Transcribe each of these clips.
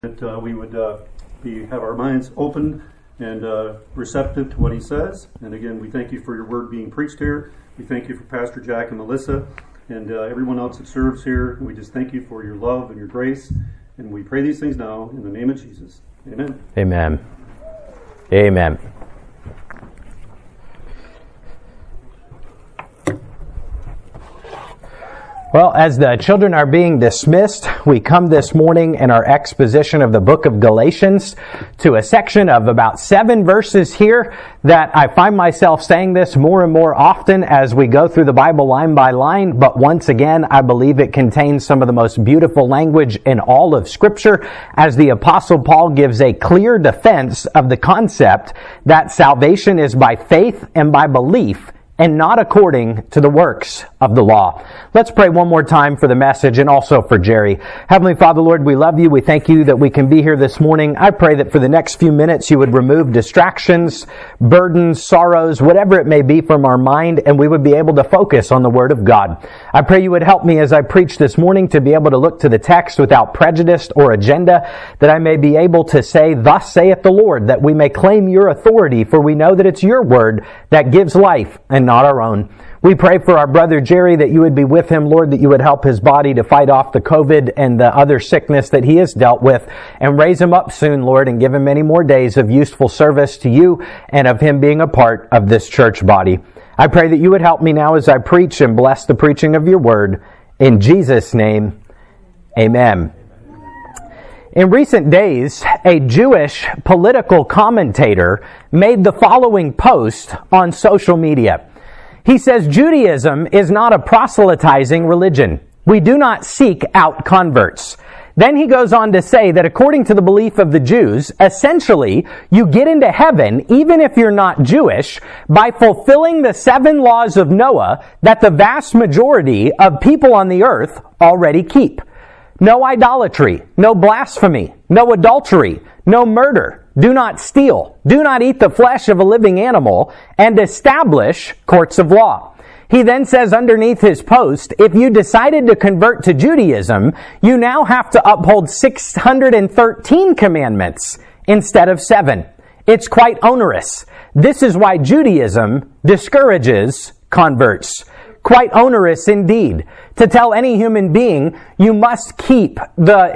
That we would have our minds open and receptive to what he says. And again, we thank you for your word being preached here. We thank you for Pastor Jack and Melissa and everyone else that serves here. And we just thank you for your love and your grace. And we pray these things now in the name of Jesus. Amen. Amen. Amen. Well, as the children are being dismissed, we come this morning in our exposition of the book of Galatians to a section of about 7 verses here that I find myself saying this more and more often as we go through the Bible line by line. But once again, I believe it contains some of the most beautiful language in all of Scripture as the Apostle Paul gives a clear defense of the concept that salvation is by faith and by belief and not according to the works of the law. Let's pray one more time for the message and also for Jerry. Heavenly Father, Lord, we love you. We thank you that we can be here this morning. I pray that for the next few minutes you would remove distractions, burdens, sorrows, whatever it may be from our mind, and we would be able to focus on the Word of God. I pray you would help me as I preach this morning to be able to look to the text without prejudice or agenda, that I may be able to say, "Thus saith the Lord," that we may claim your authority, for we know that it's your word that gives life and not our own. We pray for our brother Jerry that you would be with him, Lord, that you would help his body to fight off the COVID and the other sickness that he has dealt with, and raise him up soon, Lord, and give him many more days of useful service to you and of him being a part of this church body. I pray that you would help me now as I preach and bless the preaching of your word. In Jesus' name, amen. In recent days, a Jewish political commentator made the following post on social media. He says, "Judaism is not a proselytizing religion. We do not seek out converts." Then he goes on to say that according to the belief of the Jews, essentially, you get into heaven, even if you're not Jewish, by fulfilling the 7 laws of Noah that the vast majority of people on the earth already keep. No idolatry, no blasphemy, no adultery, no murder. Do not steal. Do not eat the flesh of a living animal, and establish courts of law. He then says underneath his post, if you decided to convert to Judaism, you now have to uphold 613 commandments instead of 7. It's quite onerous. This is why Judaism discourages converts. Quite onerous indeed. To tell any human being you must keep the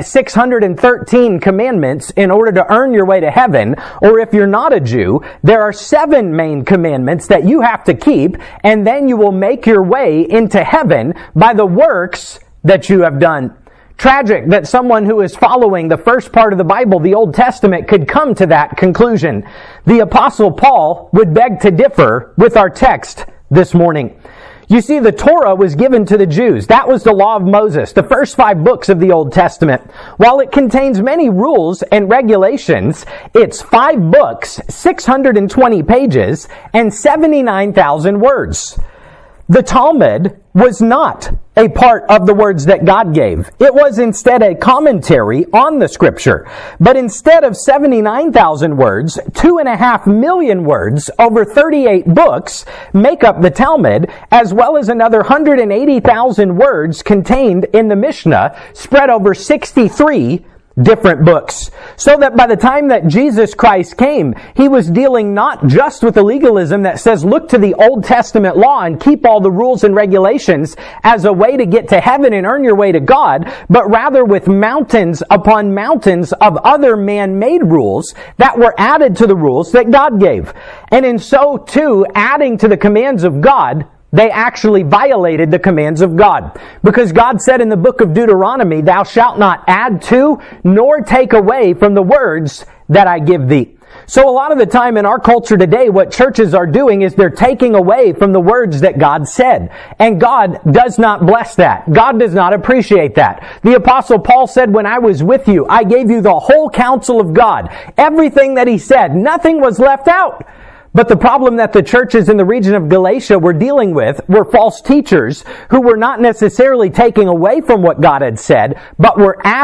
613 commandments in order to earn your way to heaven, or if you're not a Jew, there are 7 main commandments that you have to keep, and then you will make your way into heaven by the works that you have done. Tragic that someone who is following the first part of the Bible, the Old Testament, could come to that conclusion. The Apostle Paul would beg to differ with our text this morning. You see, the Torah was given to the Jews. That was the law of Moses, the first 5 books of the Old Testament. While it contains many rules and regulations, it's 5 books, 620 pages, and 79,000 words. The Talmud was not a part of the words that God gave. It was instead a commentary on the Scripture. But instead of 79,000 words, 2.5 million words over 38 books make up the Talmud, as well as another 180,000 words contained in the Mishnah, spread over 63 different books. So that by the time that Jesus Christ came, he was dealing not just with the legalism that says look to the Old Testament law and keep all the rules and regulations as a way to get to heaven and earn your way to God, but rather with mountains upon mountains of other man-made rules that were added to the rules that God gave. And in so too, adding to the commands of God, they actually violated the commands of God. Because God said in the book of Deuteronomy, "Thou shalt not add to nor take away from the words that I give thee." So a lot of the time in our culture today, what churches are doing is they're taking away from the words that God said. And God does not bless that. God does not appreciate that. The Apostle Paul said, "When I was with you, I gave you the whole counsel of God." Everything that he said, nothing was left out. But the problem that the churches in the region of Galatia were dealing with were false teachers who were not necessarily taking away from what God had said, but were adding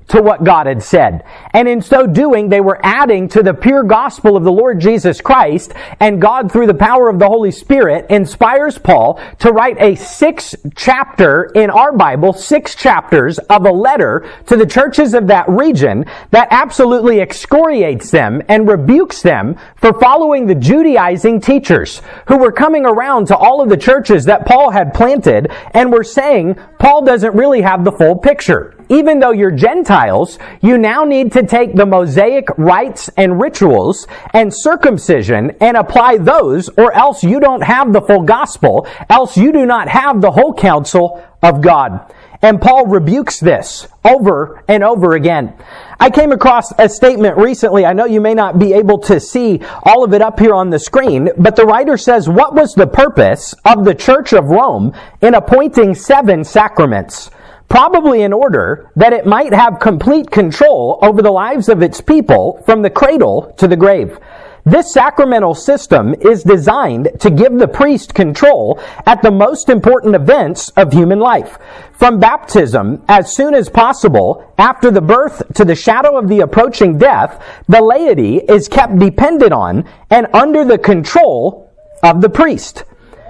to what God had said. And in so doing, they were adding to the pure gospel of the Lord Jesus Christ, and God, through the power of the Holy Spirit, inspires Paul to write a 6-chapter in our Bible, 6 chapters of a letter to the churches of that region that absolutely excoriates them and rebukes them for following the Judaizing teachers who were coming around to all of the churches that Paul had planted and were saying, Paul doesn't really have the full picture. Even though you're Gentiles, you now need to take the Mosaic rites and rituals and circumcision and apply those, or else you don't have the full gospel, else you do not have the whole counsel of God. And Paul rebukes this over and over again. I came across a statement recently. I know you may not be able to see all of it up here on the screen, but the writer says, what was the purpose of the Church of Rome in appointing 7 sacraments? Probably in order that it might have complete control over the lives of its people from the cradle to the grave. This sacramental system is designed to give the priest control at the most important events of human life. From baptism, as soon as possible, after the birth to the shadow of the approaching death, the laity is kept dependent on and under the control of the priest.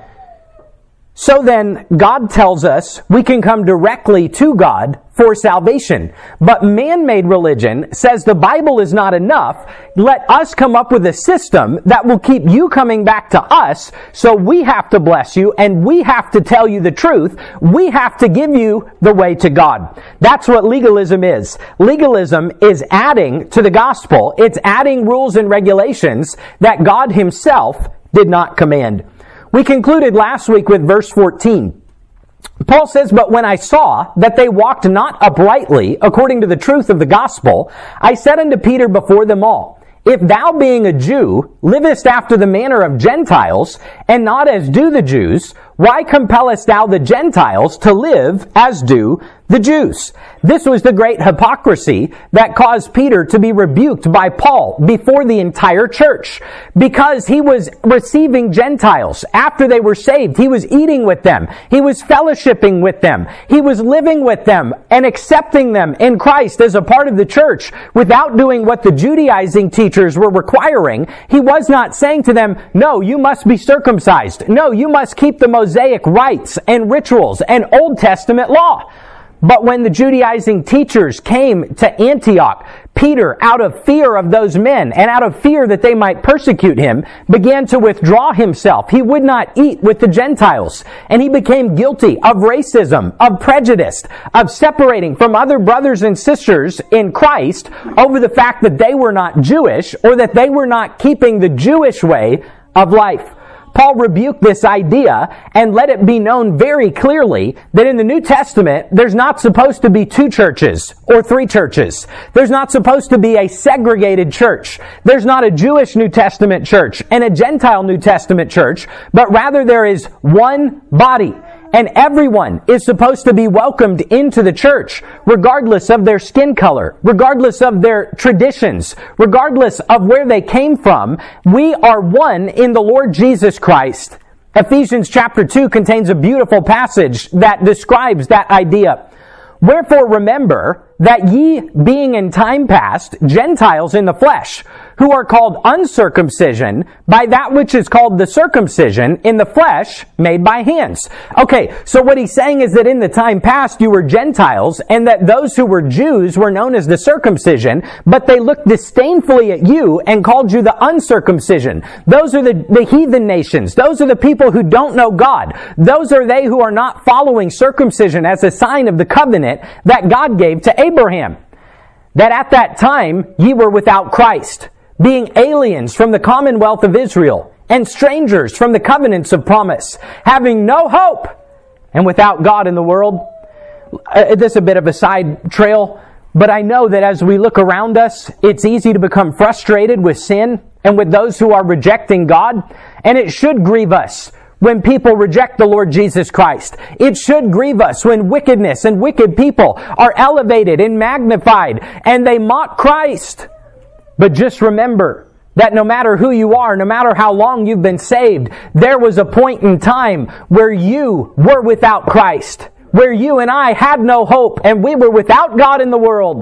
So then, God tells us we can come directly to God for salvation. But man-made religion says the Bible is not enough. Let us come up with a system that will keep you coming back to us, so we have to bless you and we have to tell you the truth. We have to give you the way to God. That's what legalism is. Legalism is adding to the gospel. It's adding rules and regulations that God Himself did not command. We concluded last week with verse 14. Paul says, but when I saw that they walked not uprightly according to the truth of the gospel, I said unto Peter before them all, if thou being a Jew livest after the manner of Gentiles, and not as do the Jews, why compellest thou the Gentiles to live as do the Jews? This was the great hypocrisy that caused Peter to be rebuked by Paul before the entire church, because he was receiving Gentiles after they were saved. He was eating with them. He was fellowshipping with them. He was living with them and accepting them in Christ as a part of the church without doing what the Judaizing teachers were requiring. He was not saying to them, no, you must be circumcised. No, you must keep the Mosaic rites and rituals and Old Testament law. But when the Judaizing teachers came to Antioch, Peter, out of fear of those men and out of fear that they might persecute him, began to withdraw himself. He would not eat with the Gentiles. And he became guilty of racism, of prejudice, of separating from other brothers and sisters in Christ over the fact that they were not Jewish or that they were not keeping the Jewish way of life. Paul rebuked this idea and let it be known very clearly that in the New Testament, there's not supposed to be 2 churches or 3 churches. There's not supposed to be a segregated church. There's not a Jewish New Testament church and a Gentile New Testament church, but rather there is one body. And everyone is supposed to be welcomed into the church, regardless of their skin color, regardless of their traditions, regardless of where they came from. We are one in the Lord Jesus Christ. Ephesians chapter 2 contains a beautiful passage that describes that idea. Wherefore remember that ye, being in time past Gentiles in the flesh, who are called uncircumcision by that which is called the circumcision in the flesh made by hands. Okay, so what he's saying is that in the time past you were Gentiles, and that those who were Jews were known as the circumcision, but they looked disdainfully at you and called you the uncircumcision. Those are the heathen nations. Those are the people who don't know God. Those are they who are not following circumcision as a sign of the covenant that God gave to Abraham. That at that time ye were without Christ, being aliens from the commonwealth of Israel, and strangers from the covenants of promise, having no hope, and without God in the world. This is a bit of a side trail, but I know that as we look around us, it's easy to become frustrated with sin and with those who are rejecting God, and it should grieve us when people reject the Lord Jesus Christ. It should grieve us when wickedness and wicked people are elevated and magnified and they mock Christ. But just remember that no matter who you are, no matter how long you've been saved, there was a point in time where you were without Christ, where you and I had no hope and we were without God in the world.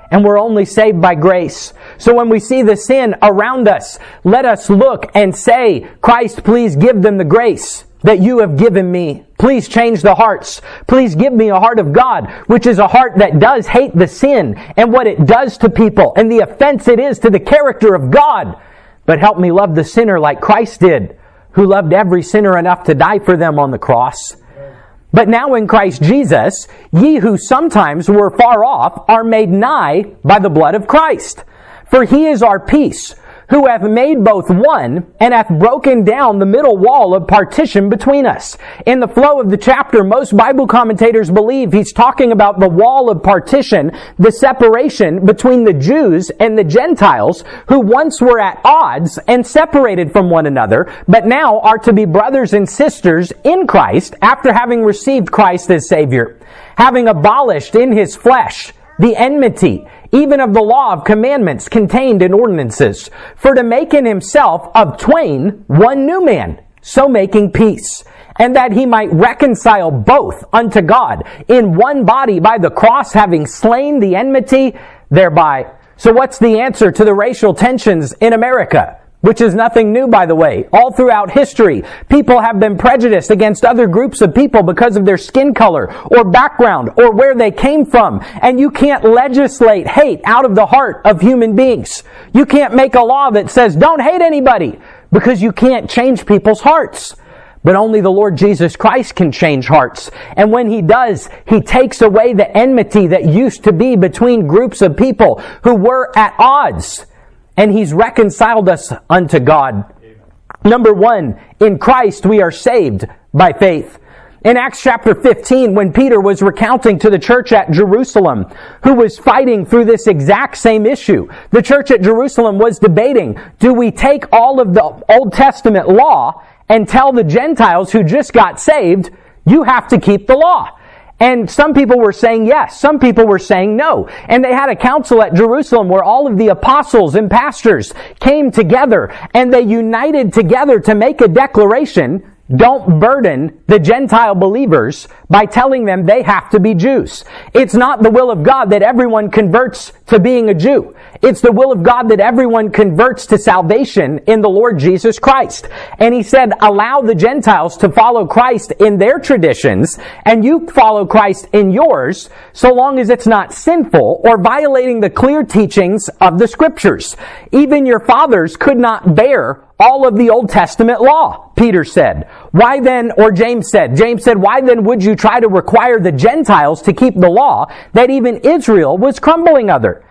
and we're only saved by grace. So when we see the sin around us, let us look and say, Christ, please give them the grace that you have given me. Please change the hearts. Please give me a heart of God, which is a heart that does hate the sin and what it does to people and the offense it is to the character of God. But help me love the sinner like Christ did, who loved every sinner enough to die for them on the cross. But now in Christ Jesus, ye who sometimes were far off are made nigh by the blood of Christ. For he is our peace, who hath made both one, and hath broken down the middle wall of partition between us. In the flow of the chapter, most Bible commentators believe he's talking about the wall of partition, the separation between the Jews and the Gentiles, who once were at odds and separated from one another, but now are to be brothers and sisters in Christ after having received Christ as Savior, having abolished in his flesh the enmity, even of the law of commandments contained in ordinances, for to make in himself of twain one new man, so making peace, and that he might reconcile both unto God in one body by the cross, having slain the enmity thereby. So what's the answer to the racial tensions in America? Which is nothing new, by the way. All throughout history, people have been prejudiced against other groups of people because of their skin color or background or where they came from. And you can't legislate hate out of the heart of human beings. You can't make a law that says don't hate anybody, because you can't change people's hearts. But only the Lord Jesus Christ can change hearts. And when He does, He takes away the enmity that used to be between groups of people who were at odds. And He's reconciled us unto God. Number one, in Christ we are saved by faith. In Acts chapter 15, when Peter was recounting to the church at Jerusalem, who was fighting through this exact same issue, the church at Jerusalem was debating, do we take all of the Old Testament law and tell the Gentiles who just got saved, you have to keep the law? And some people were saying yes. Some people were saying no. And they had a council at Jerusalem where all of the apostles and pastors came together and they united together to make a declaration: don't burden the Gentile believers by telling them they have to be Jews. It's not the will of God that everyone converts to being a Jew. It's the will of God that everyone converts to salvation in the Lord Jesus Christ. And He said, allow the Gentiles to follow Christ in their traditions, and you follow Christ in yours, so long as it's not sinful or violating the clear teachings of the Scriptures. Even your fathers could not bear all of the Old Testament law, Peter said. Why then, or James said, why then would you try to require the Gentiles to keep the law that even Israel was crumbling under?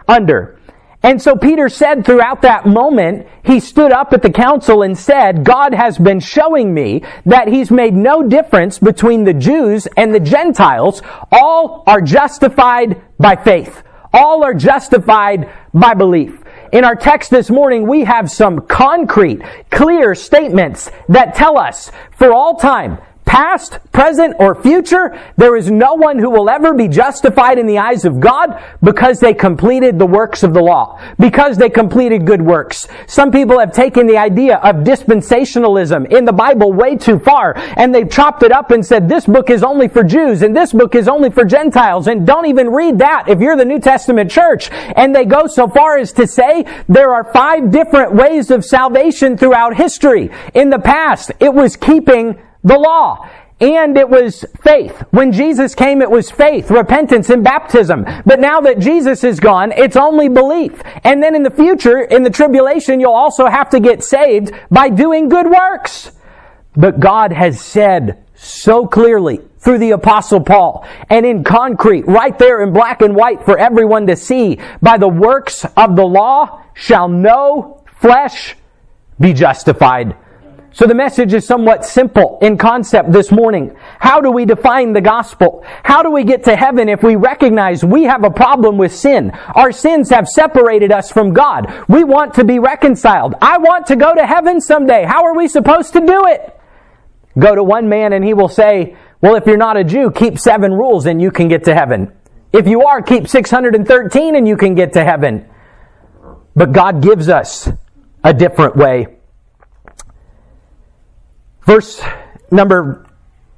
And so Peter said throughout that moment, he stood up at the council and said, God has been showing me that He's made no difference between the Jews and the Gentiles. All are justified by faith. All are justified by belief. In our text this morning, we have some concrete, clear statements that tell us for all time, past, present, or future, there is no one who will ever be justified in the eyes of God because they completed the works of the law, because they completed good works. Some people have taken the idea of dispensationalism in the Bible way too far, and they've chopped it up and said this book is only for Jews and this book is only for Gentiles, and don't even read that if you're the New Testament church. And they go so far as to say there are 5 different ways of salvation throughout history. In the past, it was keeping the law. And it was faith. When Jesus came, it was faith, repentance, and baptism. But now that Jesus is gone, it's only belief. And then in the future, in the tribulation, you'll also have to get saved by doing good works. But God has said so clearly through the Apostle Paul, and in concrete, right there in black and white for everyone to see, by the works of the law shall no flesh be justified. So the message is somewhat simple in concept this morning. How do we define the gospel? How do we get to heaven if we recognize we have a problem with sin? Our sins have separated us from God. We want to be reconciled. I want to go to heaven someday. How are we supposed to do it? Go to one man and he will say, well, if you're not a Jew, keep 7 rules and you can get to heaven. If you are, keep 613 and you can get to heaven. But God gives us a different way. Verse number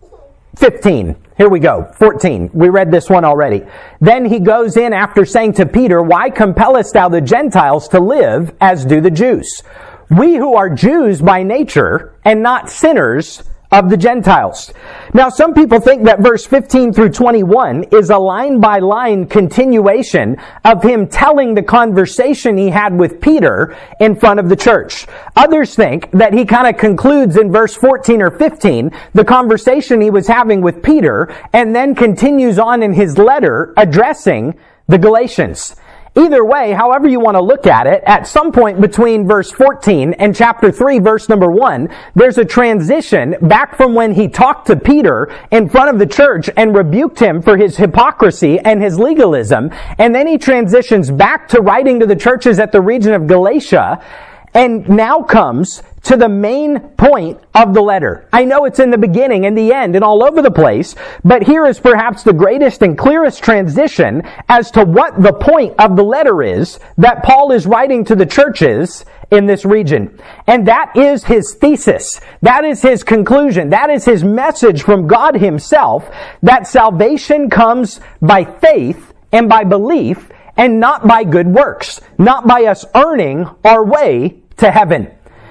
15. Here we go. 14. We read this one already. Then he goes in after saying to Peter, "Why compellest thou the Gentiles to live as do the Jews? We who are Jews by nature and not sinners of the Gentiles." Now, some people think that verse 15 through 21 is a line-by-line continuation of him telling the conversation he had with Peter in front of the church. Others think that he kind of concludes in verse 14 or 15 the conversation he was having with Peter and then continues on in his letter addressing the Galatians. Either way, however you want to look at it, at some point between verse 14 and chapter 3, verse number 1, there's a transition back from when he talked to Peter in front of the church and rebuked him for his hypocrisy and his legalism, and then he transitions back to writing to the churches at the region of Galatia, and now comes to the main point of the letter. I know it's in the beginning and the end and all over the place, but here is perhaps the greatest and clearest transition as to what the point of the letter is that Paul is writing to the churches in this region. And that is his thesis. That is his conclusion. That is his message from God himself, that salvation comes by faith and by belief and not by good works, not by us earning our way to heaven.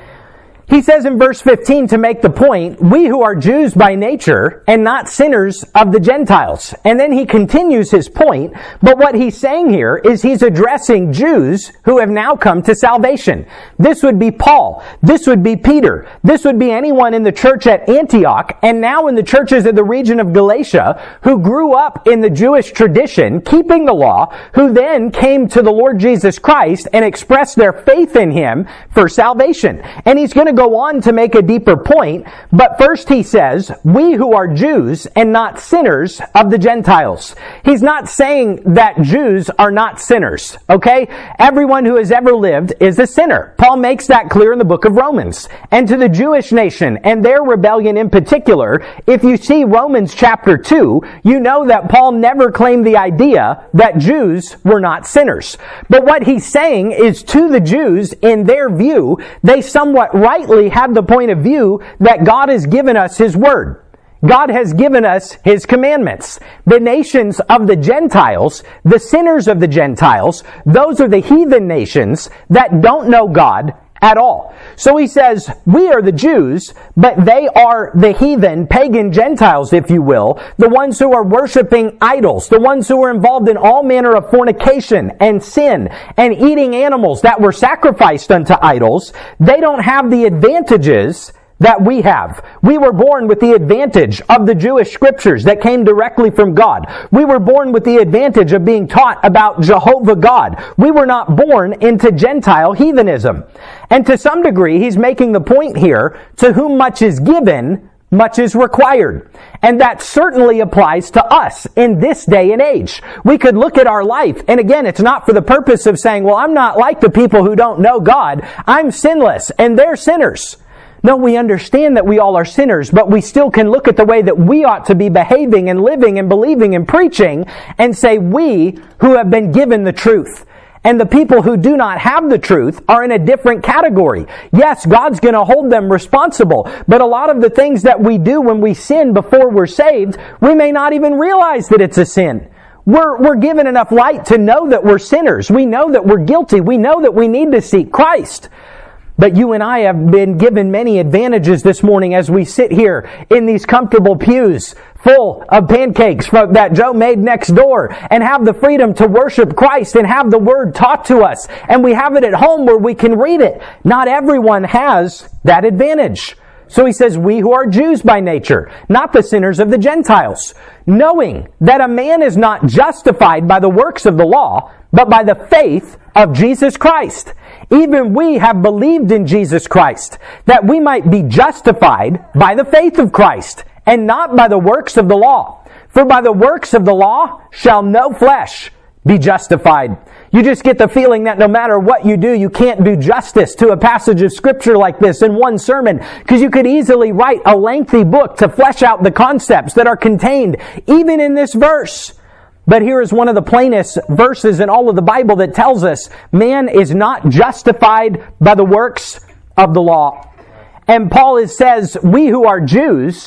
He says in verse 15 to make the point, "We who are Jews by nature and not sinners of the Gentiles." And then he continues his point, but what he's saying here is he's addressing Jews who have now come to salvation. This would be Paul. This would be Peter. This would be anyone in the church at Antioch and now in the churches of the region of Galatia who grew up in the Jewish tradition, keeping the law, who then came to the Lord Jesus Christ and expressed their faith in him for salvation. And he's going to go on to make a deeper point, but first he says, "We who are Jews and not sinners of the Gentiles." He's not saying that Jews are not sinners, okay? Everyone who has ever lived is a sinner. Paul makes that clear in the book of Romans. And to the Jewish nation and their rebellion in particular, if you see Romans chapter 2, you know that Paul never claimed the idea that Jews were not sinners. But what he's saying is to the Jews, in their view, they somewhat rightly have the point of view that God has given us his word. God has given us his commandments. The nations of the Gentiles, the sinners of the Gentiles, those are the heathen nations that don't know God at all. So he says, we are the Jews, but they are the heathen, pagan Gentiles, if you will, the ones who are worshiping idols, the ones who are involved in all manner of fornication and sin and eating animals that were sacrificed unto idols. They don't have the advantages that we have. We were born with the advantage of the Jewish scriptures that came directly from God. We were born with the advantage of being taught about Jehovah God. We were not born into Gentile heathenism. And to some degree, he's making the point here, to whom much is given, much is required. And that certainly applies to us in this day and age. We could look at our life, and again, it's not for the purpose of saying, well, I'm not like the people who don't know God. I'm sinless, and they're sinners. No, we understand that we all are sinners, but we still can look at the way that we ought to be behaving and living and believing and preaching and say we who have been given the truth. And the people who do not have the truth are in a different category. Yes, God's going to hold them responsible, but a lot of the things that we do when we sin before we're saved, we may not even realize that it's a sin. We're given enough light to know that we're sinners. We know that we're guilty. We know that we need to seek Christ. But you and I have been given many advantages this morning as we sit here in these comfortable pews full of pancakes that Joe made next door and have the freedom to worship Christ and have the Word taught to us. And we have it at home where we can read it. Not everyone has that advantage. So he says, we who are Jews by nature, not the sinners of the Gentiles, knowing that a man is not justified by the works of the law, but by the faith of Jesus Christ. Even we have believed in Jesus Christ, that we might be justified by the faith of Christ, and not by the works of the law. For by the works of the law shall no flesh be justified. You just get the feeling that no matter what you do, you can't do justice to a passage of Scripture like this in one sermon, because you could easily write a lengthy book to flesh out the concepts that are contained even in this verse. But here is one of the plainest verses in all of the Bible that tells us man is not justified by the works of the law. And Paul says, we who are Jews,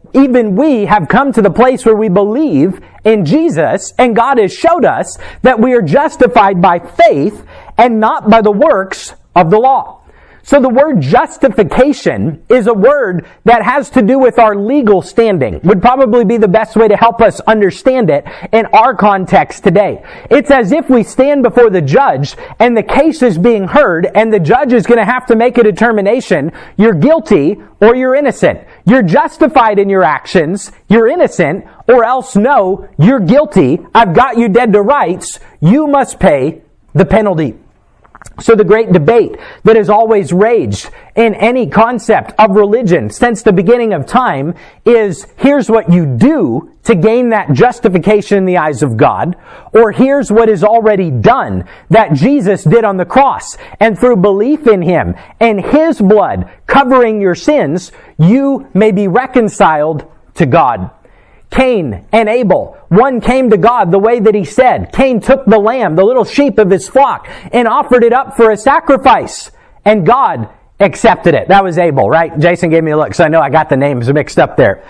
even we have come to the place where we believe in Jesus, and God has showed us that we are justified by faith and not by the works of the law. So the word justification is a word that has to do with our legal standing. Would probably be the best way to help us understand it in our context today. It's as if we stand before the judge and the case is being heard and the judge is going to have to make a determination. You're guilty or you're innocent. You're justified in your actions. You're innocent, or else no, you're guilty. I've got you dead to rights. You must pay the penalty. So the great debate that has always raged in any concept of religion since the beginning of time is, here's what you do to gain that justification in the eyes of God, or here's what is already done that Jesus did on the cross. And through belief in Him and His blood covering your sins, you may be reconciled to God. Cain and Abel, one came to God the way that he said. Cain took the lamb, the little sheep of his flock, and offered it up for a sacrifice. And God accepted it. That was Abel, right? Jason gave me a look, so I know I got the names mixed up there.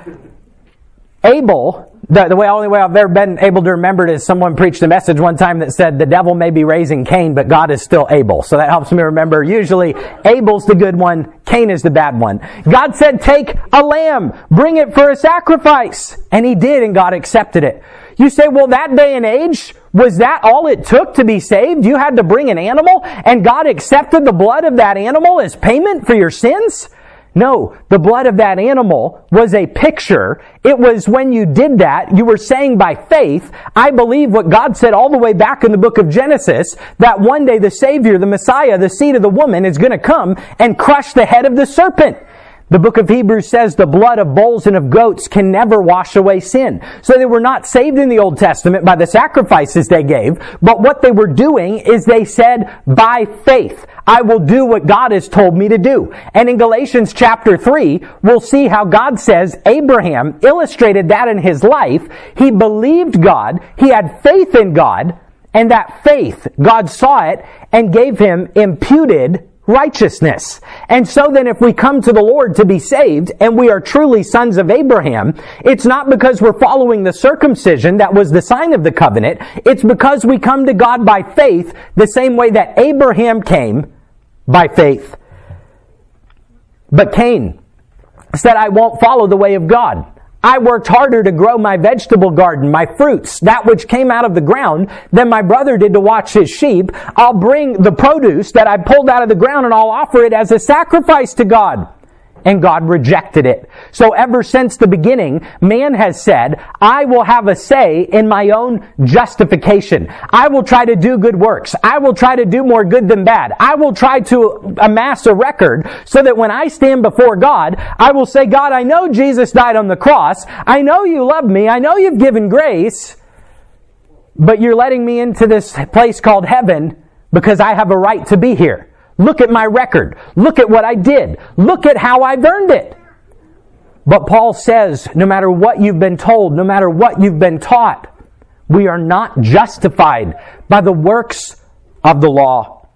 Abel, the only way I've ever been able to remember it is someone preached a message one time that said the devil may be raising Cain, but God is still Abel. So that helps me remember. Usually Abel's the good one, Cain is the bad one. God said, take a lamb, bring it for a sacrifice. And He did, and God accepted it. You say, well, that day and age, was that all it took to be saved? You had to bring an animal, and God accepted the blood of that animal as payment for your sins? No, the blood of that animal was a picture. It was when you did that, you were saying by faith, I believe what God said all the way back in the book of Genesis, that one day the Savior, the Messiah, the seed of the woman is going to come and crush the head of the serpent. The book of Hebrews says the blood of bulls and of goats can never wash away sin. So they were not saved in the Old Testament by the sacrifices they gave, but what they were doing is they said, by faith, I will do what God has told me to do. And in Galatians chapter 3, we'll see how God says Abraham illustrated that in his life. He believed God, he had faith in God, and that faith, God saw it and gave him imputed righteousness. And so then if we come to the Lord to be saved and we are truly sons of Abraham, it's not because we're following the circumcision that was the sign of the covenant. It's because we come to God by faith the same way that Abraham came by faith. But Cain said, I won't follow the way of God. I worked harder to grow my vegetable garden, my fruits, that which came out of the ground, than my brother did to watch his sheep. I'll bring the produce that I pulled out of the ground and I'll offer it as a sacrifice to God. And God rejected it. So ever since the beginning, man has said, I will have a say in my own justification. I will try to do good works. I will try to do more good than bad. I will try to amass a record so that when I stand before God, I will say, God, I know Jesus died on the cross. I know you love me. I know you've given grace. But you're letting me into this place called heaven because I have a right to be here. Look at my record. Look at what I did. Look at how I've earned it. But Paul says, no matter what you've been told, no matter what you've been taught, we are not justified by the works of the law.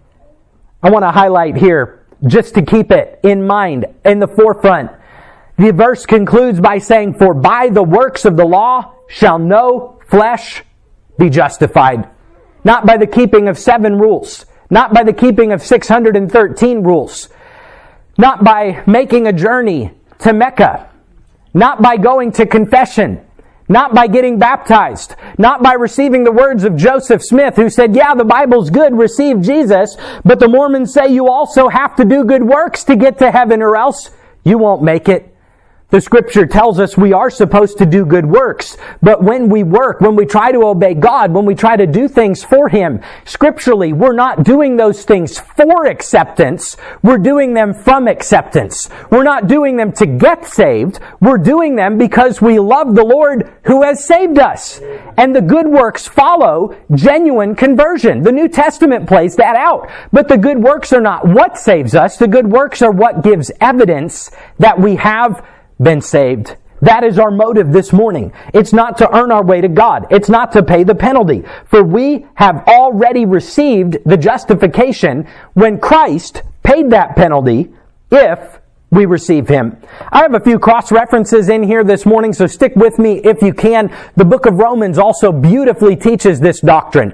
I want to highlight here, just to keep it in mind, in the forefront. The verse concludes by saying, for by the works of the law shall no flesh be justified. Not by the keeping of 7 rules. Not by the keeping of 613 rules. Not by making a journey to Mecca. Not by going to confession. Not by getting baptized. Not by receiving the words of Joseph Smith, who said, yeah, the Bible's good, receive Jesus, but the Mormons say you also have to do good works to get to heaven or else you won't make it. The Scripture tells us we are supposed to do good works, but when we work, when we try to obey God, when we try to do things for Him, scripturally, we're not doing those things for acceptance, we're doing them from acceptance. We're not doing them to get saved, we're doing them because we love the Lord who has saved us. And the good works follow genuine conversion. The New Testament plays that out. But the good works are not what saves us, the good works are what gives evidence that we have been saved. That is our motive this morning. It's not to earn our way to God. It's not to pay the penalty. For we have already received the justification when Christ paid that penalty if we receive Him. I have a few cross-references in here this morning, so stick with me if you can. The book of Romans also beautifully teaches this doctrine.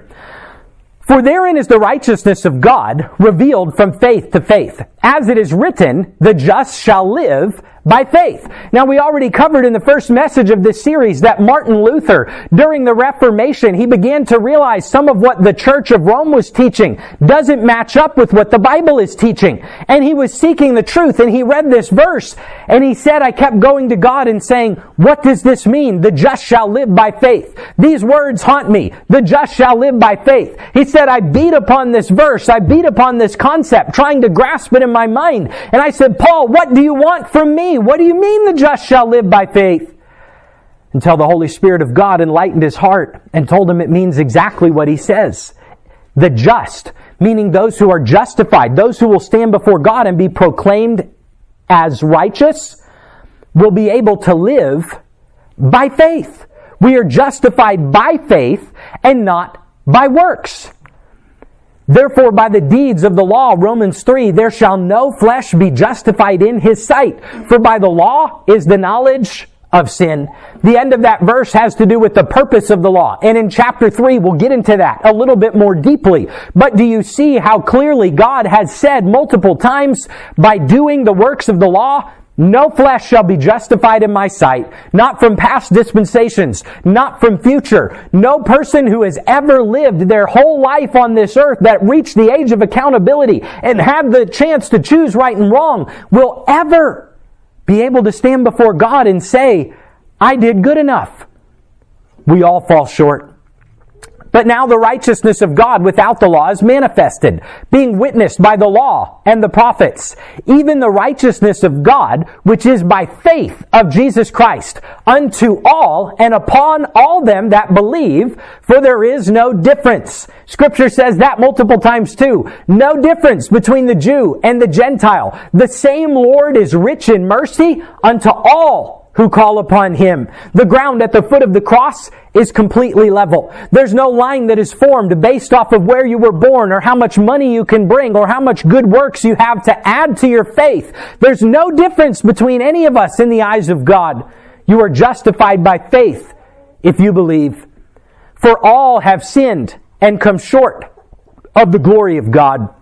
For therein is the righteousness of God revealed from faith to faith. As it is written, the just shall live by faith. Now, we already covered in the first message of this series that Martin Luther, during the Reformation, he began to realize some of what the Church of Rome was teaching doesn't match up with what the Bible is teaching. And he was seeking the truth, and he read this verse, and he said, I kept going to God and saying, what does this mean? The just shall live by faith. These words haunt me. The just shall live by faith. He said, I beat upon this verse. I beat upon this concept, trying to grasp it in my mind. And I said, Paul, what do you want from me? What do you mean the just shall live by faith? Until the Holy Spirit of God enlightened his heart and told him it means exactly what he says. The just, meaning those who are justified, those who will stand before God and be proclaimed as righteous, will be able to live by faith. We are justified by faith and not by works. Therefore, by the deeds of the law, Romans 3, there shall no flesh be justified in his sight. For by the law is the knowledge of sin. The end of that verse has to do with the purpose of the law. And in chapter 3, we'll get into that a little bit more deeply. But do you see how clearly God has said multiple times, by doing the works of the law, no flesh shall be justified in my sight, not from past dispensations, not from future. No person who has ever lived their whole life on this earth that reached the age of accountability and had the chance to choose right and wrong will ever be able to stand before God and say, I did good enough. We all fall short. But now the righteousness of God without the law is manifested, being witnessed by the law and the prophets, even the righteousness of God, which is by faith of Jesus Christ, unto all and upon all them that believe, for there is no difference. Scripture says that multiple times too. No difference between the Jew and the Gentile. The same Lord is rich in mercy unto all who call upon Him. The ground at the foot of the cross is completely level. There's no line that is formed based off of where you were born or how much money you can bring or how much good works you have to add to your faith. There's no difference between any of us in the eyes of God. You are justified by faith if you believe. For all have sinned and come short of the glory of God,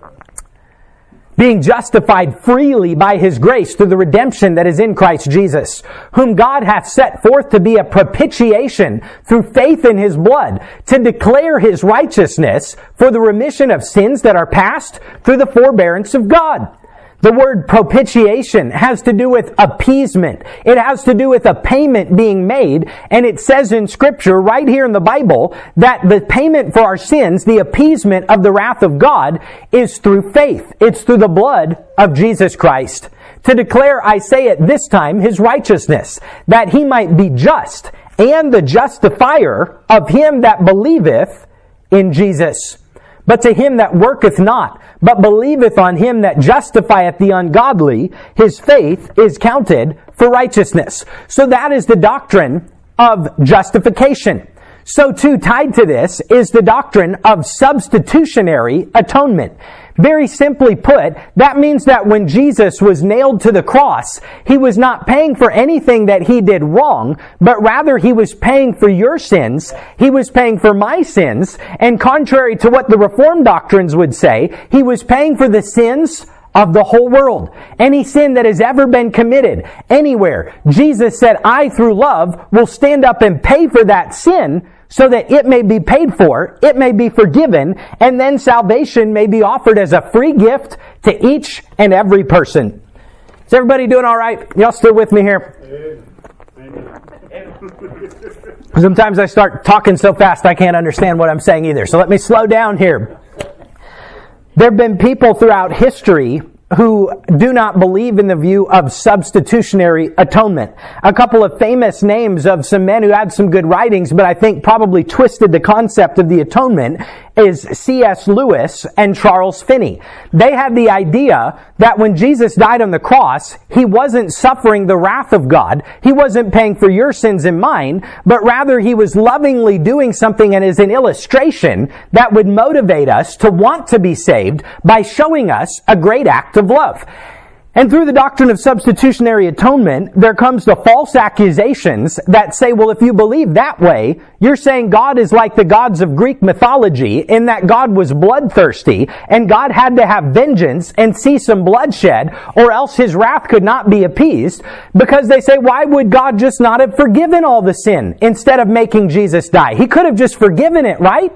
being justified freely by His grace through the redemption that is in Christ Jesus, whom God hath set forth to be a propitiation through faith in His blood, to declare His righteousness for the remission of sins that are past through the forbearance of God. The word propitiation has to do with appeasement. It has to do with a payment being made. And it says in Scripture, right here in the Bible, that the payment for our sins, the appeasement of the wrath of God, is through faith. It's through the blood of Jesus Christ. To declare, I say at this time, His righteousness, that He might be just, and the justifier of him that believeth in Jesus. But to him that worketh not, but believeth on Him that justifieth the ungodly, his faith is counted for righteousness. So that is the doctrine of justification. So too, tied to this is the doctrine of substitutionary atonement. Very simply put, that means that when Jesus was nailed to the cross, He was not paying for anything that He did wrong, but rather He was paying for your sins, He was paying for my sins, and contrary to what the Reformed doctrines would say, He was paying for the sins of the whole world. Any sin that has ever been committed anywhere. Jesus said, I, through love, will stand up and pay for that sin so that it may be paid for, it may be forgiven, and then salvation may be offered as a free gift to each and every person. Is everybody doing all right? Y'all still with me here? Sometimes I start talking so fast I can't understand what I'm saying either. So let me slow down here. There have been people throughout history who do not believe in the view of substitutionary atonement. A couple of famous names of some men who had some good writings, but I think probably twisted the concept of the atonement, is C.S. Lewis and Charles Finney. They had the idea that when Jesus died on the cross, He wasn't suffering the wrath of God. He wasn't paying for your sins and mine, but rather He was lovingly doing something and as an illustration that would motivate us to want to be saved by showing us a great act of love. And through the doctrine of substitutionary atonement, there comes the false accusations that say, well, if you believe that way, you're saying God is like the gods of Greek mythology in that God was bloodthirsty and God had to have vengeance and see some bloodshed or else his wrath could not be appeased, because they say, why would God just not have forgiven all the sin instead of making Jesus die? He could have just forgiven it, right?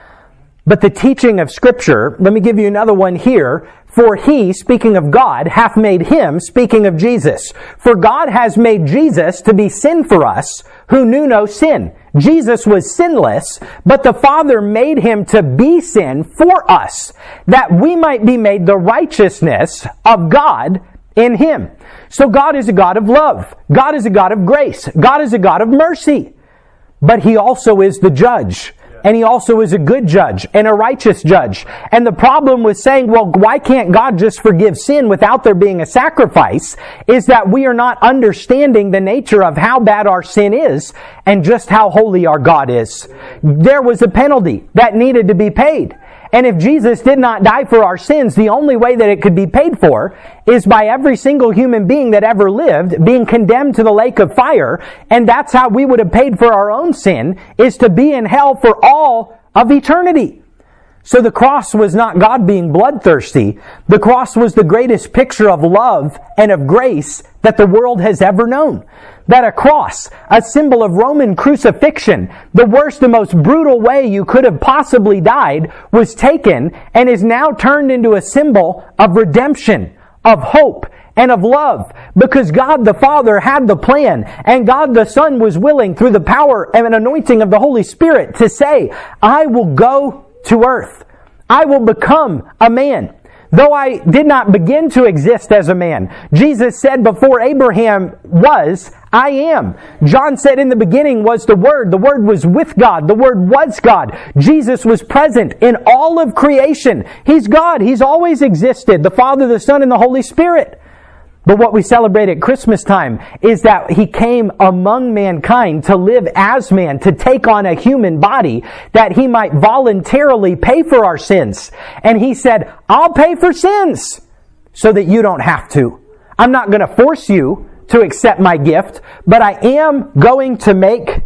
But the teaching of Scripture, let me give you another one here. For he, speaking of God, hath made him, speaking of Jesus. For God has made Jesus to be sin for us, who knew no sin. Jesus was sinless, but the Father made him to be sin for us, that we might be made the righteousness of God in him. So God is a God of love. God is a God of grace. God is a God of mercy. But he also is the judge. And he also is a good judge and a righteous judge. And the problem with saying, well, why can't God just forgive sin without there being a sacrifice, is that we are not understanding the nature of how bad our sin is and just how holy our God is. There was a penalty that needed to be paid. And if Jesus did not die for our sins, the only way that it could be paid for is by every single human being that ever lived being condemned to the lake of fire. And that's how we would have paid for our own sin, is to be in hell for all of eternity. So the cross was not God being bloodthirsty. The cross was the greatest picture of love and of grace that the world has ever known. That a cross, a symbol of Roman crucifixion, the worst and most brutal way you could have possibly died, was taken and is now turned into a symbol of redemption, of hope, and of love. Because God the Father had the plan, and God the Son was willing, through the power and anointing of the Holy Spirit, to say, I will go to earth. I will become a man. Though I did not begin to exist as a man. Jesus said before Abraham was, I am. John said in the beginning was the Word. The Word was with God. The Word was God. Jesus was present in all of creation. He's God. He's always existed. The Father, the Son, and the Holy Spirit. But what we celebrate at Christmas time is that He came among mankind to live as man, to take on a human body, that He might voluntarily pay for our sins. And He said, I'll pay for sins so that you don't have to. I'm not going to force you to accept my gift, but I am going to make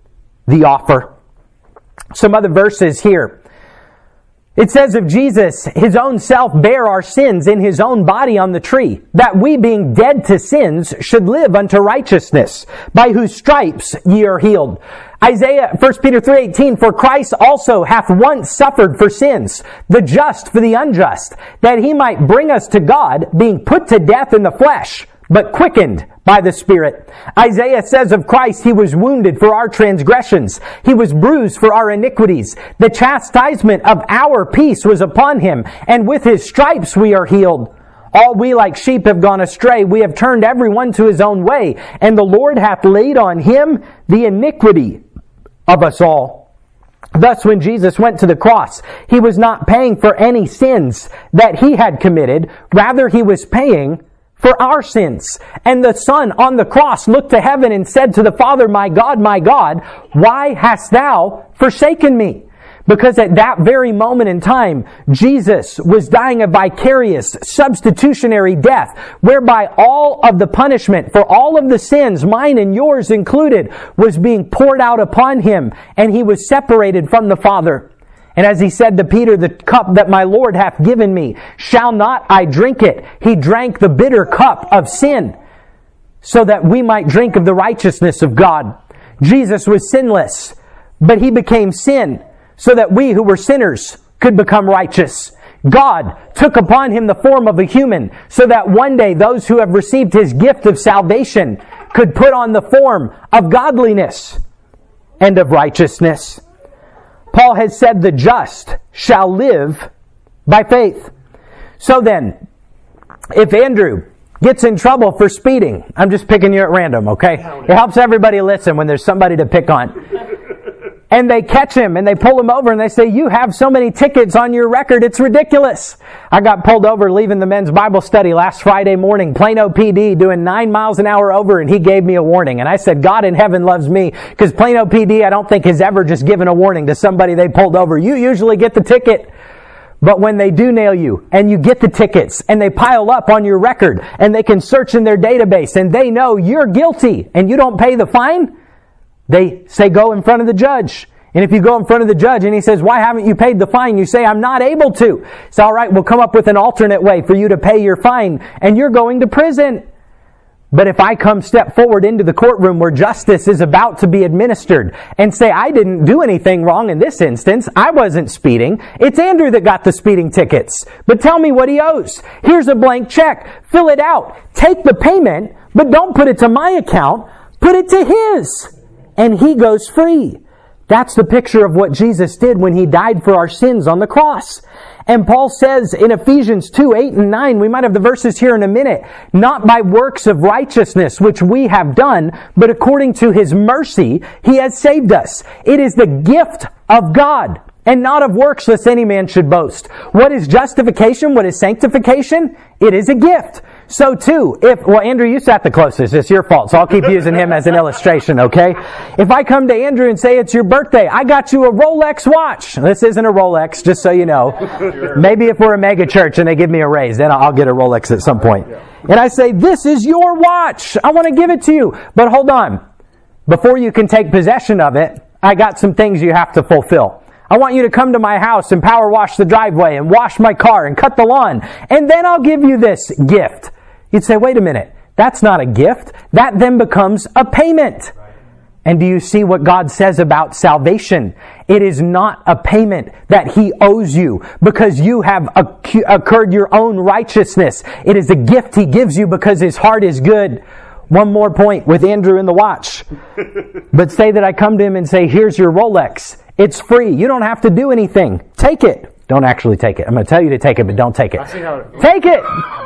the offer. Some other verses here. It says of Jesus, His own self bare our sins in His own body on the tree, that we being dead to sins should live unto righteousness, by whose stripes ye are healed. Isaiah, 1 Peter 3:18, for Christ also hath once suffered for sins, the just for the unjust, that He might bring us to God, being put to death in the flesh, but quickened by the Spirit. Isaiah says of Christ, He was wounded for our transgressions. He was bruised for our iniquities. The chastisement of our peace was upon Him, and with His stripes we are healed. All we like sheep have gone astray. We have turned every one to his own way, and the Lord hath laid on Him the iniquity of us all. Thus, when Jesus went to the cross, He was not paying for any sins that He had committed. Rather, He was paying for our sins. And the Son on the cross looked to heaven and said to the Father, my God, why hast thou forsaken me? Because at that very moment in time, Jesus was dying a vicarious, substitutionary death, whereby all of the punishment for all of the sins, mine and yours included, was being poured out upon Him, and He was separated from the Father. And as He said to Peter, the cup that my Lord hath given me, shall not I drink it? He drank the bitter cup of sin, so that we might drink of the righteousness of God. Jesus was sinless, but He became sin, so that we who were sinners could become righteous. God took upon Him the form of a human, so that one day those who have received His gift of salvation could put on the form of godliness and of righteousness. Paul has said the just shall live by faith. So then, if Andrew gets in trouble for speeding, I'm just picking you at random, okay? It helps everybody listen when there's somebody to pick on. And they catch him and they pull him over and they say, you have so many tickets on your record, it's ridiculous. I got pulled over leaving the men's Bible study last Friday morning, Plano PD, doing 9 miles an hour over, and he gave me a warning. And I said, God in heaven loves me, because Plano PD I don't think has ever just given a warning to somebody they pulled over. You usually get the ticket. But when they do nail you and you get the tickets and they pile up on your record and they can search in their database and they know you're guilty and you don't pay the fine, they say go in front of the judge. And if you go in front of the judge and he says, why haven't you paid the fine? You say, I'm not able to. It's all right, we'll come up with an alternate way for you to pay your fine and you're going to prison. But if I come step forward into the courtroom where justice is about to be administered and say, I didn't do anything wrong in this instance, I wasn't speeding, it's Andrew that got the speeding tickets, but tell me what he owes. Here's a blank check. Fill it out. Take the payment, but don't put it to my account. Put it to his. And he goes free. That's the picture of what Jesus did when he died for our sins on the cross. And Paul says in Ephesians 2, 8 and 9, we might have the verses here in a minute, not by works of righteousness which we have done, but according to his mercy, he has saved us. It is the gift of God, and not of works, lest any man should boast. What is justification? What is sanctification? It is a gift. So too, Andrew, you sat the closest. It's your fault, so I'll keep using him as an illustration, okay? If I come to Andrew and say, it's your birthday, I got you a Rolex watch. This isn't a Rolex, just so you know. Sure. Maybe if we're a mega church and they give me a raise, then I'll get a Rolex at some point. Yeah. And I say, this is your watch. I want to give it to you. But hold on. Before you can take possession of it, I got some things you have to fulfill. I want you to come to my house and power wash the driveway and wash my car and cut the lawn. And then I'll give you this gift. You'd say, wait a minute, that's not a gift. That then becomes a payment. And do you see what God says about salvation? It is not a payment that he owes you because you have incurred your own righteousness. It is a gift he gives you because his heart is good. One more point with Andrew and the watch. But say that I come to him and say, here's your Rolex. It's free. You don't have to do anything. Take it. Don't actually take it. I'm going to tell you to take it, but don't take it. Take it!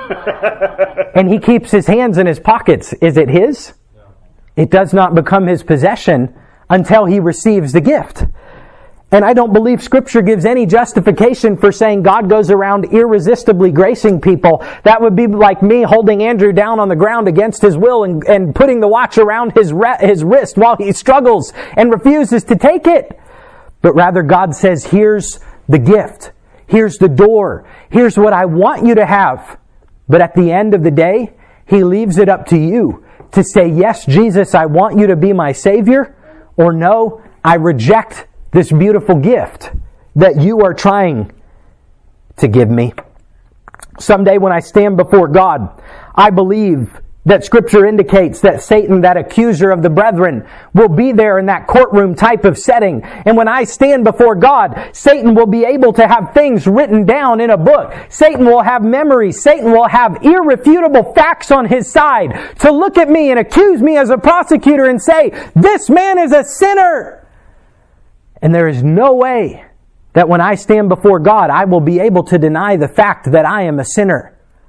And he keeps his hands in his pockets. Is it his? No. It does not become his possession until he receives the gift. And I don't believe Scripture gives any justification for saying God goes around irresistibly gracing people. That would be like me holding Andrew down on the ground against his will and putting the watch around his wrist while he struggles and refuses to take it. But rather God says, here's the gift. Here's the door. Here's what I want you to have. But at the end of the day, he leaves it up to you to say, yes, Jesus, I want you to be my Savior, or no, I reject this beautiful gift that you are trying to give me. Someday when I stand before God, I believe that Scripture indicates that Satan, that accuser of the brethren, will be there in that courtroom type of setting. And when I stand before God, Satan will be able to have things written down in a book. Satan will have memories. Satan will have irrefutable facts on his side to look at me and accuse me as a prosecutor and say, this man is a sinner. And there is no way that when I stand before God, I will be able to deny the fact that I am a sinner.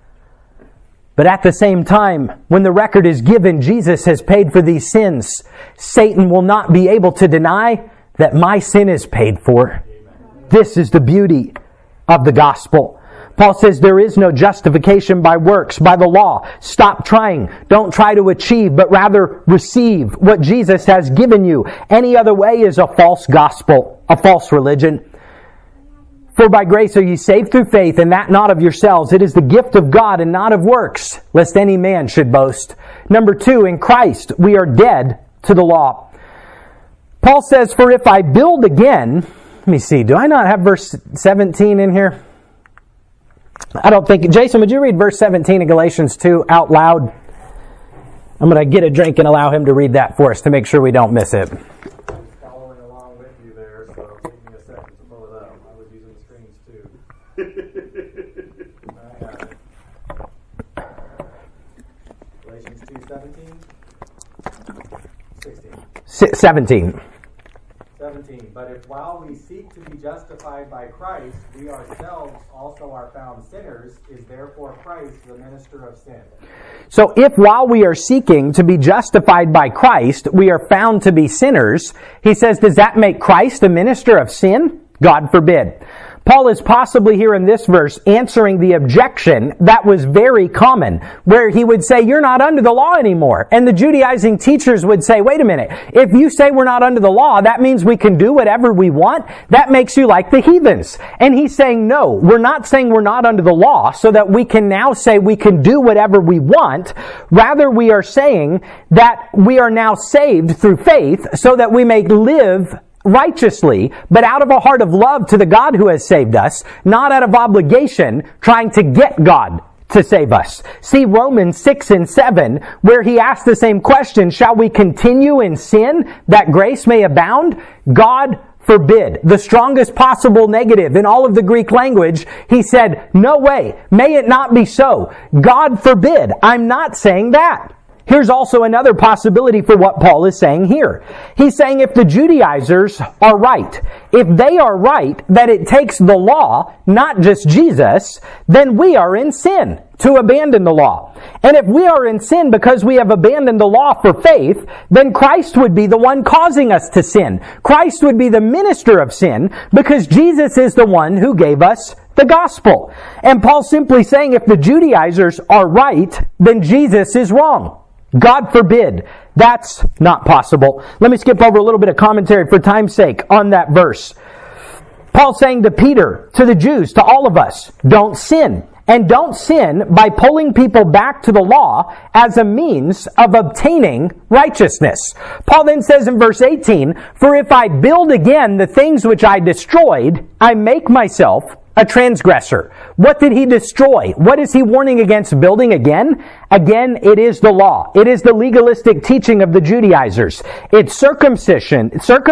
But at the same time, when the record is given, Jesus has paid for these sins. Satan will not be able to deny that my sin is paid for. This is the beauty of the gospel. Paul says there is no justification by works, by the law. Stop trying. Don't try to achieve, but rather receive what Jesus has given you. Any other way is a false gospel, a false religion. For by grace are ye saved through faith, and that not of yourselves. It is the gift of God and not of works, lest any man should boast. Number 2, in Christ we are dead to the law. Paul says, for if I build again... Let me see, do I not have verse 17 in here? I don't think... Jason, would you read verse 17 of Galatians 2 out loud? I'm going to get a drink and allow him to read that for us to make sure we don't miss it. Galatians 2:17, 17. But if while we seek to be justified by Christ, we ourselves also are found sinners, is therefore Christ the minister of sin? So if while we are seeking to be justified by Christ, we are found to be sinners, he says, does that make Christ a minister of sin? God forbid. Paul is possibly here in this verse answering the objection that was very common, where he would say, you're not under the law anymore. And the Judaizing teachers would say, wait a minute, if you say we're not under the law, that means we can do whatever we want. That makes you like the heathens. And he's saying, no, we're not saying we're not under the law so that we can now say we can do whatever we want. Rather, we are saying that we are now saved through faith so that we may live righteously, but out of a heart of love to the God who has saved us, not out of obligation trying to get God to save us. See Romans 6 and 7, where he asks the same question, shall we continue in sin that grace may abound? God forbid. The strongest possible negative in all of the Greek language, he said, no way. May it not be so. God forbid. I'm not saying that. Here's also another possibility for what Paul is saying here. He's saying if the Judaizers are right, if they are right that it takes the law, not just Jesus, then we are in sin to abandon the law. And if we are in sin because we have abandoned the law for faith, then Christ would be the one causing us to sin. Christ would be the minister of sin because Jesus is the one who gave us the gospel. And Paul's simply saying if the Judaizers are right, then Jesus is wrong. God forbid. That's not possible. Let me skip over a little bit of commentary for time's sake on that verse. Paul's saying to Peter, to the Jews, to all of us, don't sin. And don't sin by pulling people back to the law as a means of obtaining righteousness. Paul then says in verse 18, for if I build again the things which I destroyed, I make myself a transgressor. What did he destroy? What is he warning against building again? Again, it is the law. It is the legalistic teaching of the Judaizers. It's circumcision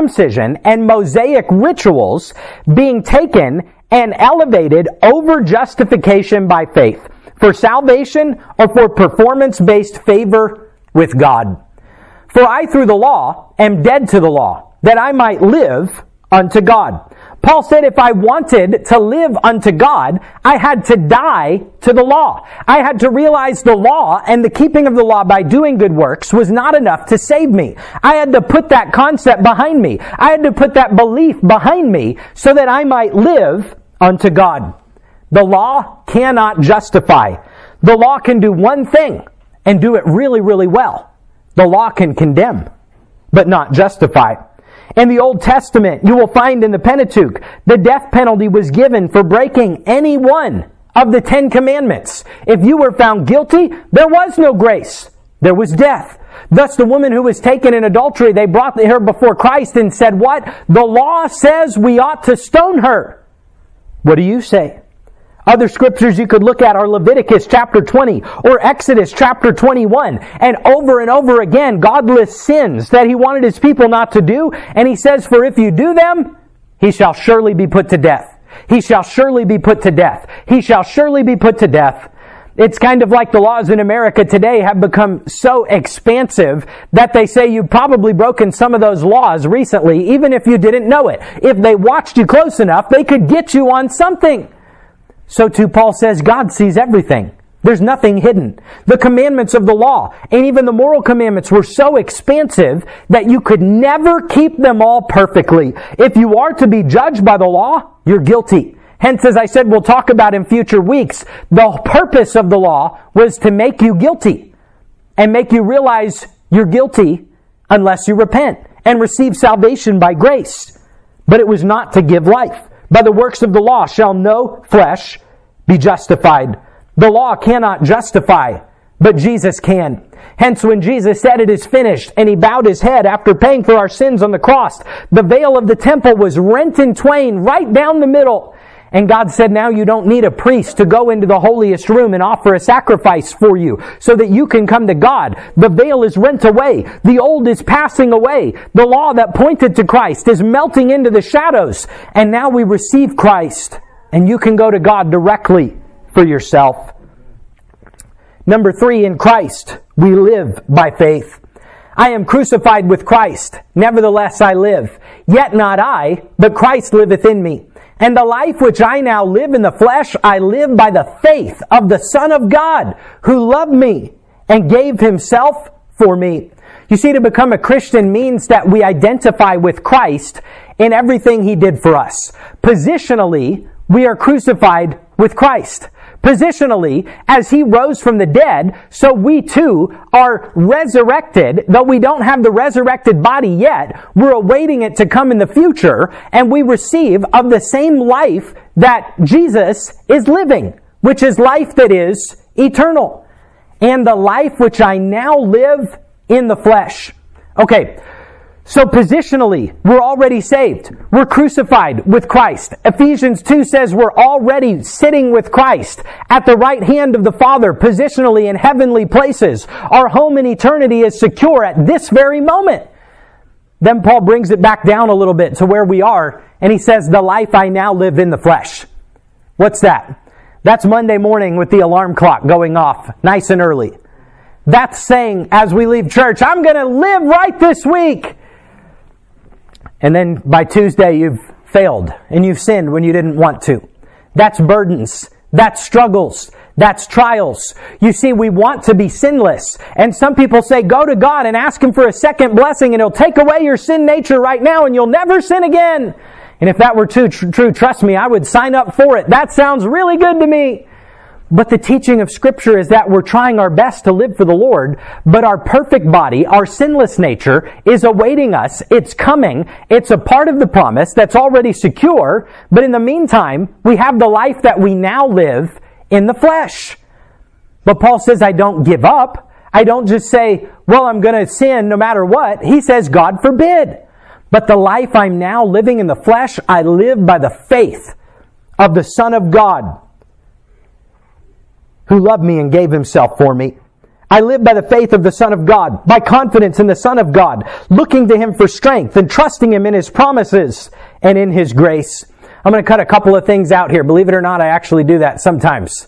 and Mosaic rituals being taken and elevated over justification by faith for salvation or for performance-based favor with God. For I through the law am dead to the law, that I might live unto God. Paul said if I wanted to live unto God, I had to die to the law. I had to realize the law and the keeping of the law by doing good works was not enough to save me. I had to put that concept behind me. I had to put that belief behind me so that I might live unto God. The law cannot justify. The law can do one thing and do it really, really well. The law can condemn, but not justify. In the Old Testament, you will find in the Pentateuch, the death penalty was given for breaking any one of the 10 commandments. If you were found guilty, there was no grace. There was death. Thus, the woman who was taken in adultery, they brought her before Christ and said, what? The law says we ought to stone her. What do you say? Other scriptures you could look at are Leviticus chapter 20 or Exodus chapter 21. And over again, God lists sins that he wanted his people not to do. And he says, for if you do them, he shall surely be put to death. He shall surely be put to death. He shall surely be put to death. It's kind of like the laws in America today have become so expansive that they say you've probably broken some of those laws recently, even if you didn't know it. If they watched you close enough, they could get you on something. So too, Paul says, God sees everything. There's nothing hidden. The commandments of the law, and even the moral commandments, were so expansive that you could never keep them all perfectly. If you are to be judged by the law, you're guilty. Hence, as I said, we'll talk about in future weeks, the purpose of the law was to make you guilty and make you realize you're guilty unless you repent and receive salvation by grace. But it was not to give life. By the works of the law shall no flesh be justified. The law cannot justify, but Jesus can. Hence, when Jesus said it is finished, and he bowed his head after paying for our sins on the cross, the veil of the temple was rent in twain right down the middle. And God said, now you don't need a priest to go into the holiest room and offer a sacrifice for you so that you can come to God. The veil is rent away. The old is passing away. The law that pointed to Christ is melting into the shadows. And now we receive Christ and you can go to God directly for yourself. Number 3, in Christ, we live by faith. I am crucified with Christ. Nevertheless I live. Yet not I, but Christ liveth in me. And the life which I now live in the flesh, I live by the faith of the Son of God, who loved me and gave himself for me. You see, to become a Christian means that we identify with Christ in everything he did for us. Positionally, we are crucified with Christ. Positionally, as He rose from the dead, so we too are resurrected. Though we don't have the resurrected body yet, we're awaiting it to come in the future, and we receive of the same life that Jesus is living, which is life that is eternal. And the life which I now live in the flesh. Okay. So positionally, we're already saved. We're crucified with Christ. Ephesians 2 says we're already sitting with Christ at the right hand of the Father, positionally in heavenly places. Our home in eternity is secure at this very moment. Then Paul brings it back down a little bit to where we are, and he says, the life I now live in the flesh. What's that? That's Monday morning with the alarm clock going off nice and early. That's saying, as we leave church, I'm going to live right this week. And then by Tuesday, you've failed and you've sinned when you didn't want to. That's burdens. That's struggles. That's trials. You see, we want to be sinless. And some people say, go to God and ask Him for a second blessing and He'll take away your sin nature right now and you'll never sin again. And if that were true, trust me, I would sign up for it. That sounds really good to me. But the teaching of Scripture is that we're trying our best to live for the Lord, but our perfect body, our sinless nature, is awaiting us. It's coming. It's a part of the promise that's already secure, but in the meantime, we have the life that we now live in the flesh. But Paul says, I don't give up. I don't just say, well, I'm going to sin no matter what. He says, God forbid. But the life I'm now living in the flesh, I live by the faith of the Son of God, who loved me and gave Himself for me. I live by the faith of the Son of God, by confidence in the Son of God, looking to Him for strength and trusting Him in His promises and in His grace. I'm going to cut a couple of things out here. Believe it or not, I actually do that sometimes.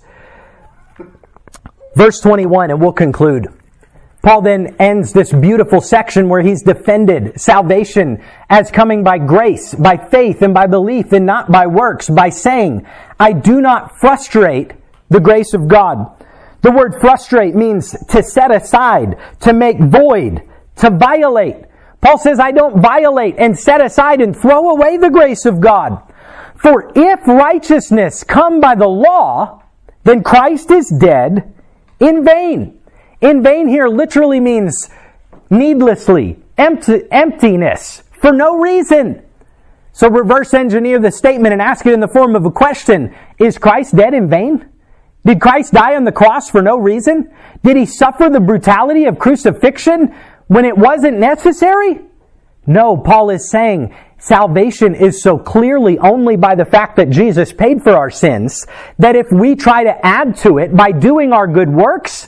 Verse 21, and we'll conclude. Paul then ends this beautiful section where he's defended salvation as coming by grace, by faith, and by belief, and not by works, by saying, I do not frustrate the grace of God. The word frustrate means to set aside, to make void, to violate. Paul says, I don't violate and set aside and throw away the grace of God. For if righteousness come by the law, then Christ is dead in vain. In vain here literally means needlessly, emptiness, for no reason. So reverse engineer the statement and ask it in the form of a question. Is Christ dead in vain? Did Christ die on the cross for no reason? Did He suffer the brutality of crucifixion when it wasn't necessary? No, Paul is saying salvation is so clearly only by the fact that Jesus paid for our sins that if we try to add to it by doing our good works,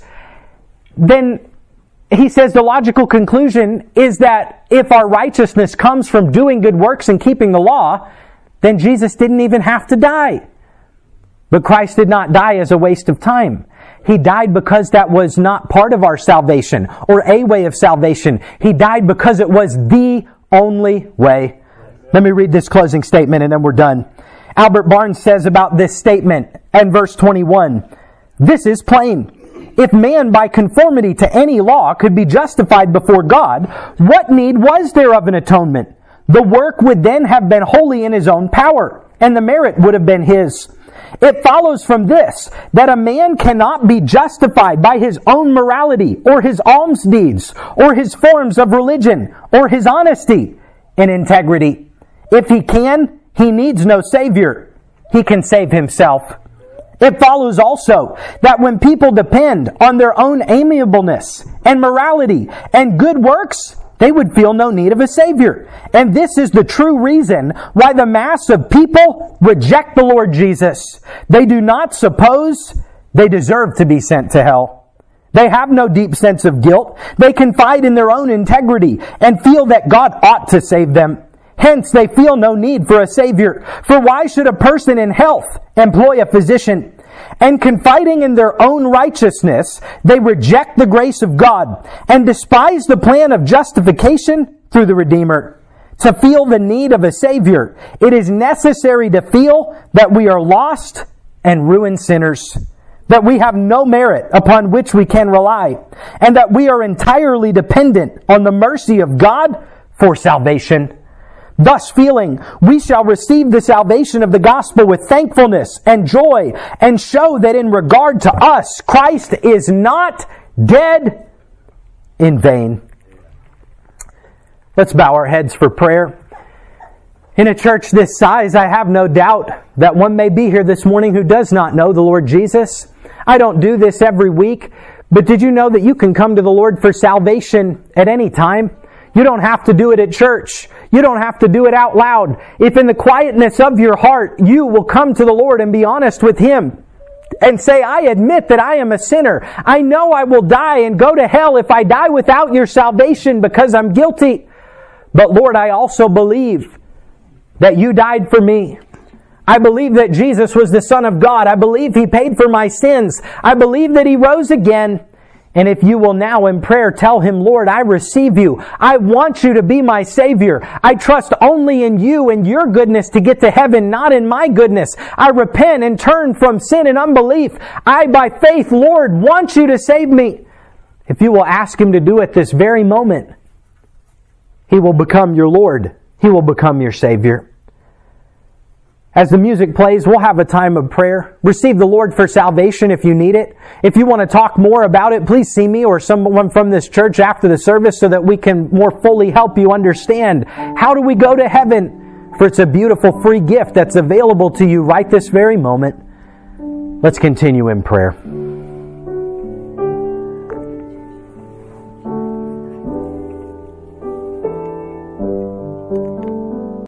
then he says the logical conclusion is that if our righteousness comes from doing good works and keeping the law, then Jesus didn't even have to die. But Christ did not die as a waste of time. He died because that was not part of our salvation or a way of salvation. He died because it was the only way. Let me read this closing statement and then we're done. Albert Barnes says about this statement in verse 21, this is plain. If man by conformity to any law could be justified before God, what need was there of an atonement? The work would then have been wholly in his own power, and the merit would have been his. It follows from this that a man cannot be justified by his own morality or his alms deeds or his forms of religion or his honesty and integrity. If he can, he needs no Savior. He can save himself. It follows also that when people depend on their own amiableness and morality and good works, they would feel no need of a Savior. And this is the true reason why the mass of people reject the Lord Jesus. They do not suppose they deserve to be sent to hell. They have no deep sense of guilt. They confide in their own integrity and feel that God ought to save them. Hence, they feel no need for a Savior. For why should a person in health employ a physician? And confiding in their own righteousness, they reject the grace of God and despise the plan of justification through the Redeemer. To feel the need of a Savior, it is necessary to feel that we are lost and ruined sinners, that we have no merit upon which we can rely, and that we are entirely dependent on the mercy of God for salvation. Thus feeling, we shall receive the salvation of the gospel with thankfulness and joy, and show that in regard to us, Christ is not dead in vain. Let's bow our heads for prayer. In a church this size, I have no doubt that one may be here this morning who does not know the Lord Jesus. I don't do this every week, but did you know that you can come to the Lord for salvation at any time? You don't have to do it at church. You don't have to do it out loud. If in the quietness of your heart you will come to the Lord and be honest with Him and say, I admit that I am a sinner. I know I will die and go to hell if I die without your salvation because I'm guilty. But Lord, I also believe that you died for me. I believe that Jesus was the Son of God. I believe He paid for my sins. I believe that He rose again. And if you will now in prayer tell Him, Lord, I receive you. I want you to be my Savior. I trust only in you and your goodness to get to heaven, not in my goodness. I repent and turn from sin and unbelief. I, by faith, Lord, want you to save me. If you will ask Him to do it this very moment, He will become your Lord. He will become your Savior. As the music plays, we'll have a time of prayer. Receive the Lord for salvation if you need it. If you want to talk more about it, please see me or someone from this church after the service so that we can more fully help you understand how do we go to heaven. For it's a beautiful free gift that's available to you right this very moment. Let's continue in prayer.